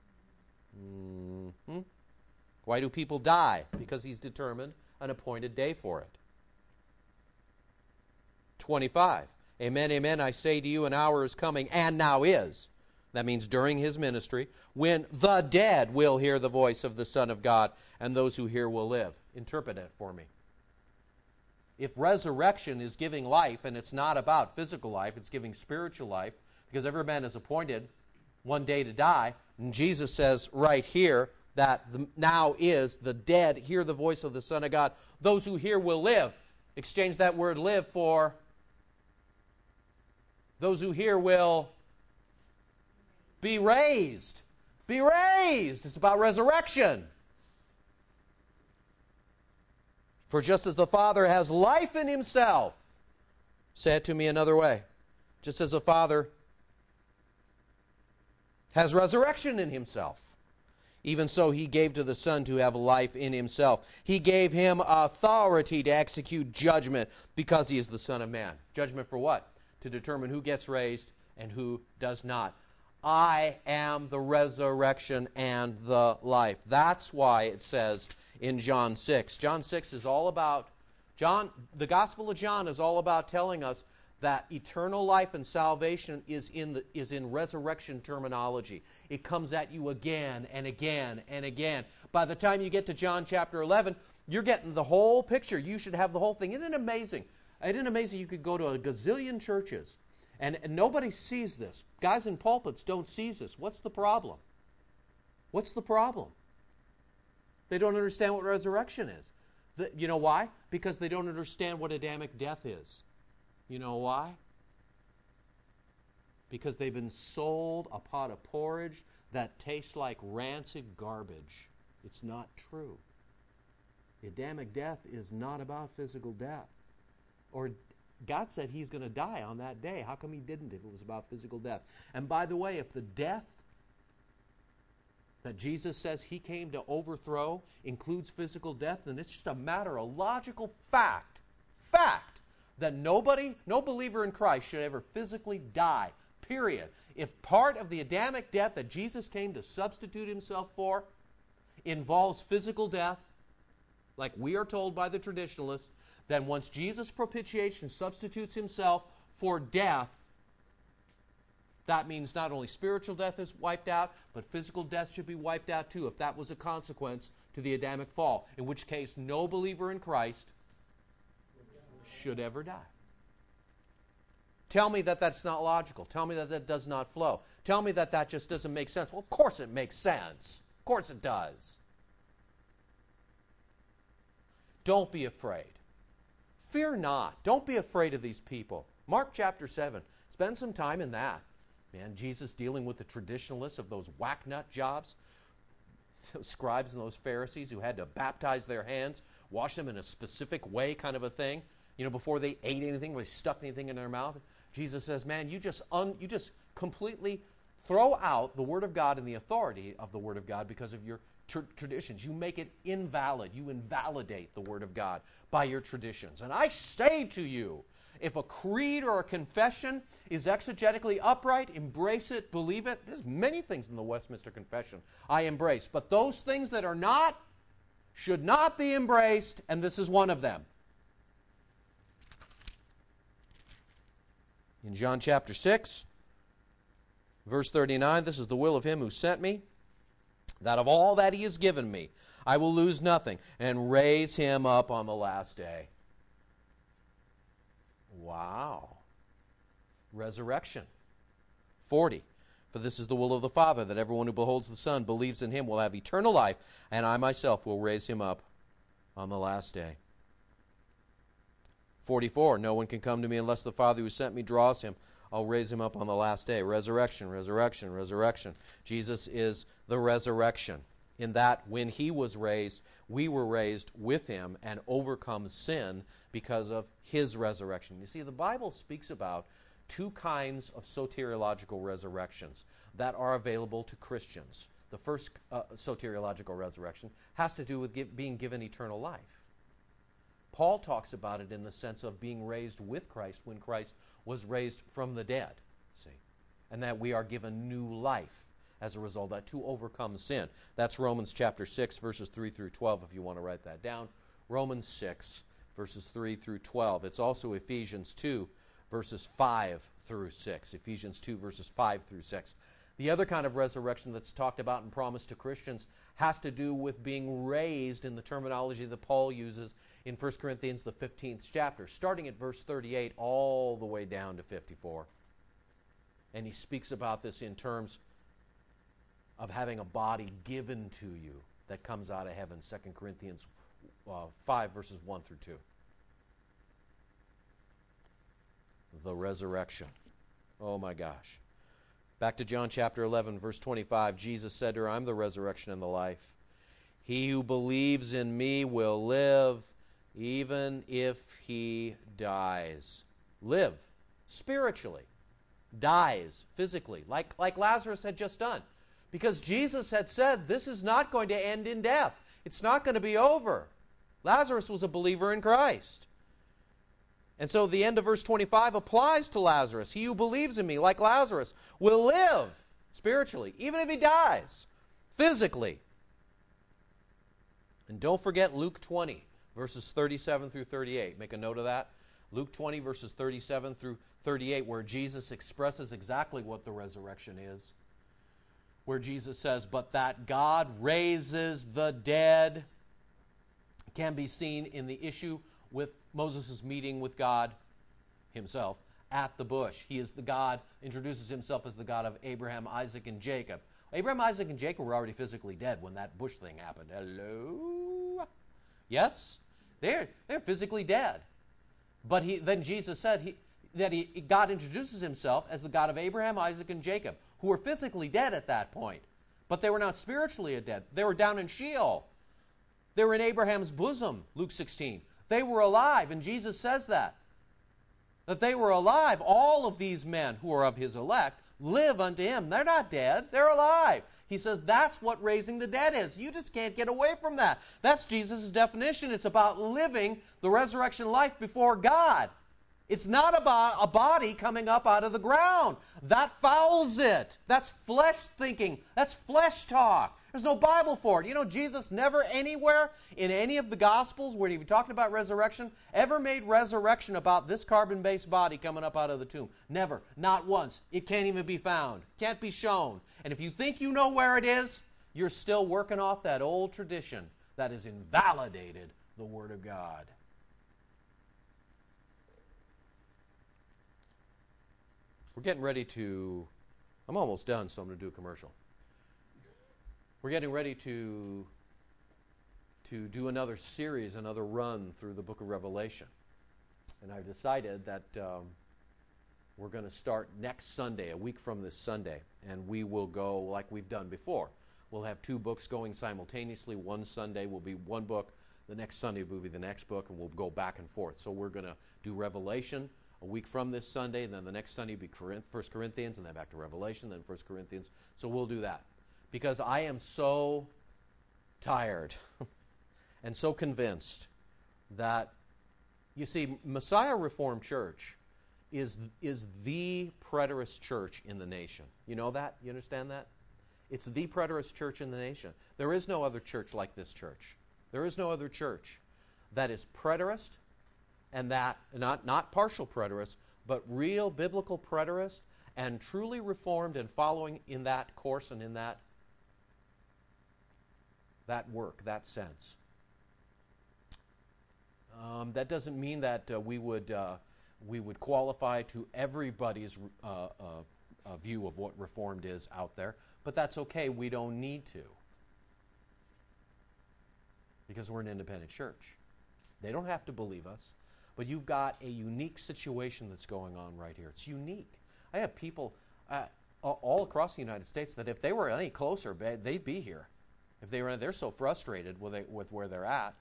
Why do people die? Because he's determined an appointed day for it. 25. Amen, amen, I say to you, an hour is coming, and now is. That means during his ministry, when the dead will hear the voice of the Son of God, and those who hear will live. Interpret it for me. If resurrection is giving life, and it's not about physical life, it's giving spiritual life, because every man is appointed one day to die, and Jesus says right here that now is the dead hear the voice of the Son of God. Those who hear will live. Exchange that word live for Those who hear will be raised. Be raised. It's about resurrection. For just as the Father has life in himself, say it to me another way, just as the Father has resurrection in himself, even so he gave to the Son to have life in himself. He gave him authority to execute judgment because he is the Son of Man. Judgment for what? To determine who gets raised and who does not. I am the resurrection and the life. That's why it says in John 6. John 6 is all about, the Gospel of John is all about telling us that eternal life and salvation is in resurrection terminology. It comes at you again and again and again. By the time you get to John chapter 11, you're getting the whole picture. You should have the whole thing. Isn't it amazing? Isn't it amazing you could go to a gazillion churches and nobody sees this. Guys in pulpits don't see this. What's the problem? What's the problem? They don't understand what resurrection is. You know why? Because they don't understand what Adamic death is. You know why? Because they've been sold a pot of porridge that tastes like rancid garbage. It's not true. Adamic death is not about physical death. Or God said he's going to die on that day. How come he didn't if it was about physical death? And by the way, if the death that Jesus says he came to overthrow includes physical death, then it's just a matter of logical fact that no believer in Christ should ever physically die, period. If part of the Adamic death that Jesus came to substitute himself for involves physical death, like we are told by the traditionalists, then once Jesus' propitiation substitutes himself for death, that means not only spiritual death is wiped out, but physical death should be wiped out too, if that was a consequence to the Adamic fall, in which case no believer in Christ should ever die. Tell me that that's not logical. Tell me that that does not flow. Tell me that that just doesn't make sense. Well, of course it makes sense. Of course it does. Don't be afraid. Fear not. Don't be afraid of these people. Mark chapter 7. Spend some time in that. Man, Jesus dealing with the traditionalists of those whack-nut jobs, those scribes and those Pharisees who had to baptize their hands, wash them in a specific way kind of a thing, before they ate anything, or they stuck anything in their mouth. Jesus says, man, you just completely throw out the Word of God and the authority of the Word of God because of your traditions. You make it invalid. You invalidate the Word of God by your traditions. And I say to you, if a creed or a confession is exegetically upright, embrace it, believe it. There's many things in the Westminster Confession I embrace. But those things that are not should not be embraced, and this is one of them. In John chapter 6, verse 39, this is the will of him who sent me, that of all that he has given me, I will lose nothing, and raise him up on the last day. Wow. Resurrection. 40. For this is the will of the Father, that everyone who beholds the Son believes in him will have eternal life, and I myself will raise him up on the last day. 44. No one can come to me unless the Father who sent me draws him. I'll raise him up on the last day. Resurrection, resurrection, resurrection. Jesus is the resurrection. In that when he was raised, we were raised with him and overcome sin because of his resurrection. You see, the Bible speaks about two kinds of soteriological resurrections that are available to Christians. The first soteriological resurrection has to do with being given eternal life. Paul talks about it in the sense of being raised with Christ when Christ was raised from the dead, see, and that we are given new life as a result of that to overcome sin. That's Romans chapter 6, verses 3 through 12, if you want to write that down. Romans 6, verses 3 through 12. It's also Ephesians 2, verses 5 through 6. Ephesians 2, verses 5 through 6. The other kind of resurrection that's talked about and promised to Christians has to do with being raised in the terminology that Paul uses in 1 Corinthians, the 15th chapter, starting at verse 38 all the way down to 54. And he speaks about this in terms of having a body given to you that comes out of heaven, 2 Corinthians 5, verses 1 through 2. The resurrection. Oh my gosh. Back to John chapter 11, verse 25. Jesus said to her, I'm the resurrection and the life. He who believes in me will live even if he dies. Live spiritually. Dies physically, like Lazarus had just done. Because Jesus had said, this is not going to end in death. It's not going to be over. Lazarus was a believer in Christ. And so the end of verse 25 applies to Lazarus. He who believes in me, like Lazarus, will live spiritually, even if he dies physically. And don't forget Luke 20, verses 37 through 38. Make a note of that. Luke 20, verses 37 through 38, where Jesus expresses exactly what the resurrection is. Where Jesus says, but that God raises the dead can be seen in the issue with Moses' meeting with God himself at the bush. He is the God, introduces himself as the God of Abraham, Isaac, and Jacob. Abraham, Isaac, and Jacob were already physically dead when that bush thing happened. Hello? Yes? They're physically dead. But then Jesus said God introduces himself as the God of Abraham, Isaac, and Jacob, who were physically dead at that point. But they were not spiritually dead. They were down in Sheol. They were in Abraham's bosom, Luke 16. They were alive, and Jesus says that they were alive. All of these men who are of his elect live unto him. They're not dead. They're alive. He says that's what raising the dead is. You just can't get away from that. That's Jesus' definition. It's about living the resurrection life before God. It's not about a body coming up out of the ground. That fouls it. That's flesh thinking. That's flesh talk. There's no Bible for it. You know, Jesus never anywhere in any of the Gospels where he talked about resurrection ever made resurrection about this carbon-based body coming up out of the tomb. Never. Not once. It can't even be found. Can't be shown. And if you think you know where it is, you're still working off that old tradition that has invalidated the Word of God. We're getting ready to, I'm almost done, so I'm going to do a commercial. We're getting ready to do another series, another run through the book of Revelation. And I've decided that we're going to start next Sunday, a week from this Sunday, and we will go like we've done before. We'll have two books going simultaneously. One Sunday will be one book, the next Sunday will be the next book, and we'll go back and forth. So we're going to do Revelation a week from this Sunday, and then the next Sunday will be 1 Corinthians, and then back to Revelation, then 1 Corinthians. So we'll do that. Because I am so tired and so convinced that, you see, Messiah Reformed Church is the preterist church in the nation. You know that? You understand that? It's the preterist church in the nation. There is no other church like this church. There is no other church that is preterist, and that not partial preterist, but real biblical preterist and truly reformed and following in that course and in that work, that sense. That doesn't mean that we would qualify to everybody's view of what Reformed is out there, but that's okay. We don't need to, because we're an independent church. They don't have to believe us, but you've got a unique situation that's going on right here. It's unique. I have people all across the United States that if they were any closer, they'd be here. If they're so frustrated with where they're at.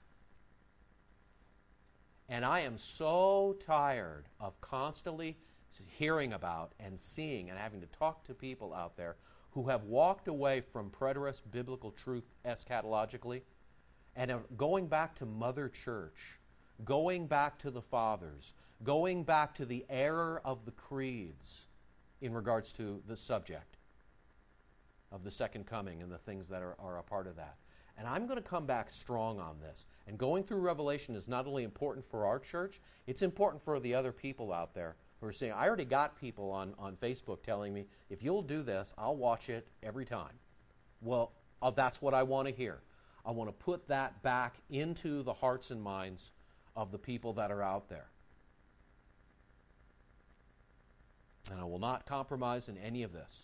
And I am so tired of constantly hearing about and seeing and having to talk to people out there who have walked away from preterist biblical truth eschatologically and are going back to Mother Church, going back to the fathers, going back to the error of the creeds in regards to the subject of the second coming and the things that are a part of that. And I'm going to come back strong on this. And going through Revelation is not only important for our church, it's important for the other people out there who are saying, I already got people on Facebook telling me, if you'll do this, I'll watch it every time. Well, that's what I want to hear. I want to put that back into the hearts and minds of the people that are out there. And I will not compromise in any of this.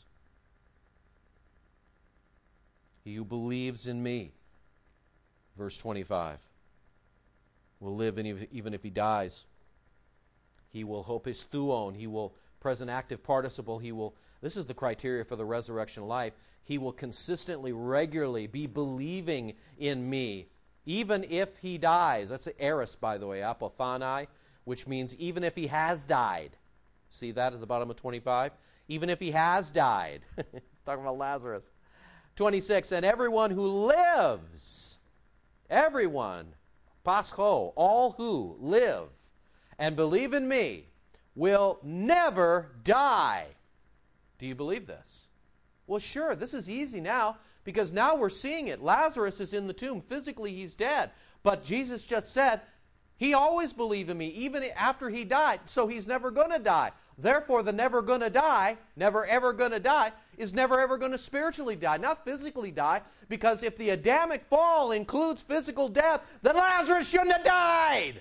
He who believes in me, verse 25, will live even if he dies. He will hope his thuon. He will Present active participle, he will, this is the criteria for the resurrection life, he will consistently, regularly be believing in me, even if he dies. That's aorist, by the way, apophani, which means even if he has died. See that at the bottom of 25? Even if he has died. Talking about Lazarus. 26, and everyone who lives, everyone, pascho, all who live and believe in me, will never die. Do you believe this? Well, sure, this is easy now, because now we're seeing it. Lazarus is in the tomb. Physically, he's dead. But Jesus just said, he always believed in me, even after he died, so he's never going to die. Therefore, the never going to die, never ever going to die, is never ever going to spiritually die, not physically die, because if the Adamic fall includes physical death, then Lazarus shouldn't have died.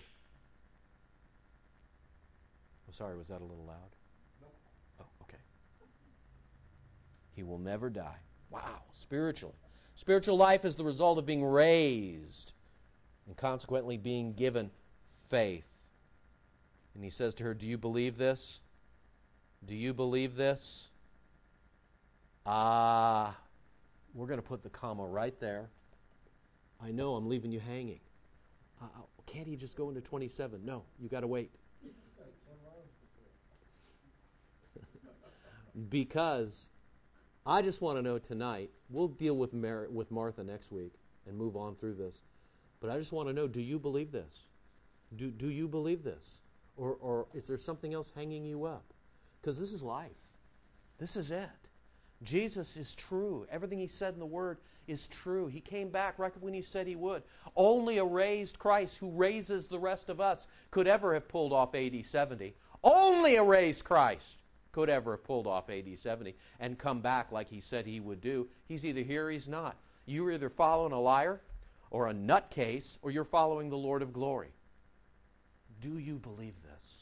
Oh, sorry, was that a little loud? No. Oh, okay. He will never die. Wow, spiritually. Spiritual life is the result of being raised and consequently being given faith. And he says to her, do you believe this? Do you believe this? We're going to put the comma right there. I know I'm leaving you hanging. Can't he just go into 27? No, you got to wait. Because I just want to know tonight, we'll deal with Martha next week and move on through this. But I just want to know, do you believe this? Do you believe this? Or is there something else hanging you up? Because this is life. This is it. Jesus is true. Everything he said in the Word is true. He came back right when he said he would. Only a raised Christ who raises the rest of us could ever have pulled off AD 70. Only a raised Christ could ever have pulled off AD 70 and come back like he said he would do. He's either here or he's not. You're either following a liar or a nutcase, or you're following the Lord of glory. Do you believe this?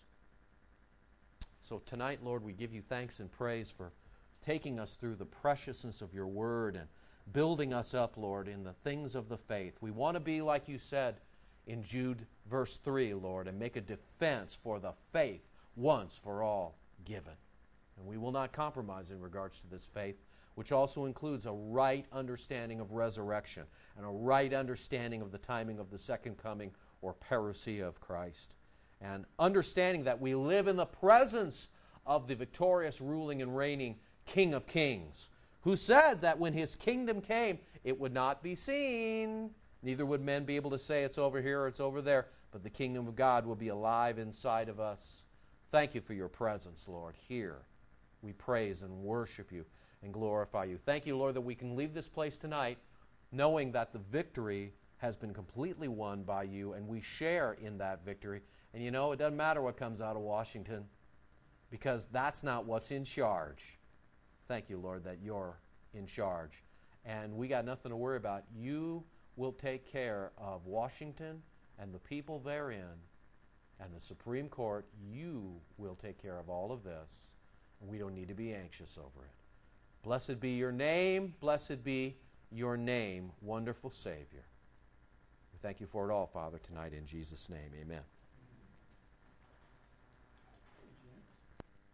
So tonight, Lord, we give you thanks and praise for taking us through the preciousness of your word and building us up, Lord, in the things of the faith. We want to be, like you said in Jude verse 3, Lord, and make a defense for the faith once for all given. And we will not compromise in regards to this faith, which also includes a right understanding of resurrection and a right understanding of the timing of the second coming or parousia of Christ. And understanding that we live in the presence of the victorious, ruling, and reigning King of Kings, who said that when his kingdom came, it would not be seen. Neither would men be able to say it's over here or it's over there, but the kingdom of God will be alive inside of us. Thank you for your presence, Lord, here. We praise and worship you and glorify you. Thank you, Lord, that we can leave this place tonight knowing that the victory has been completely won by you, and we share in that victory. And you know, it doesn't matter what comes out of Washington, because that's not what's in charge. Thank you, Lord, that you're in charge. And we got nothing to worry about. You will take care of Washington and the people therein and the Supreme Court. You will take care of all of this. And we don't need to be anxious over it. Blessed be your name. Blessed be your name, wonderful Savior. We thank you for it all, Father, tonight in Jesus' name. Amen.